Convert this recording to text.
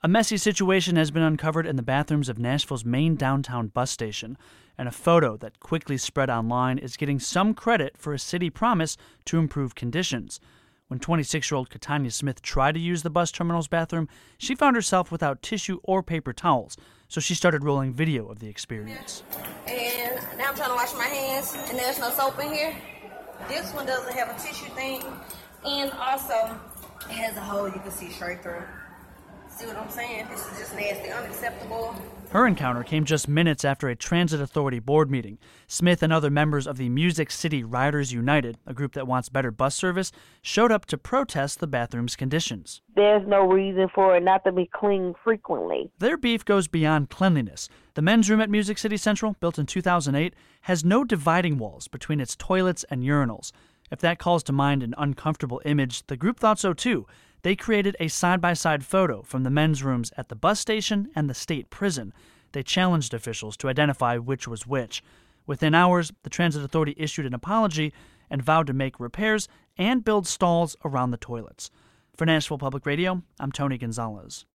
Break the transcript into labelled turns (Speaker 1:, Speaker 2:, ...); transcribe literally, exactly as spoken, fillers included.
Speaker 1: A messy situation has been uncovered in the bathrooms of Nashville's main downtown bus station, and a photo that quickly spread online is getting some credit for a city promise to improve conditions. When twenty-six-year-old Katanya Smith tried to use the bus terminal's bathroom, she found herself without tissue or paper towels, so she started rolling video of the experience.
Speaker 2: And now I'm trying to wash my hands, and there's no soap in here. This one doesn't have a tissue thing, and also it has a hole you can see straight through. See what I'm saying? This is just nasty, unacceptable.
Speaker 1: Her encounter came just minutes after a transit authority board meeting. Smith and other members of the Music City Riders United, a group that wants better bus service, showed up to protest the bathroom's conditions.
Speaker 3: There's no reason for it not to be cleaned frequently.
Speaker 1: Their beef goes beyond cleanliness. The men's room at Music City Central, built in two thousand eight, has no dividing walls between its toilets and urinals. If that calls to mind an uncomfortable image, the group thought so too. They created a side-by-side photo from the men's rooms at the bus station and the state prison. They challenged officials to identify which was which. Within hours, the Transit Authority issued an apology and vowed to make repairs and build stalls around the toilets. For Nashville Public Radio, I'm Tony Gonzalez.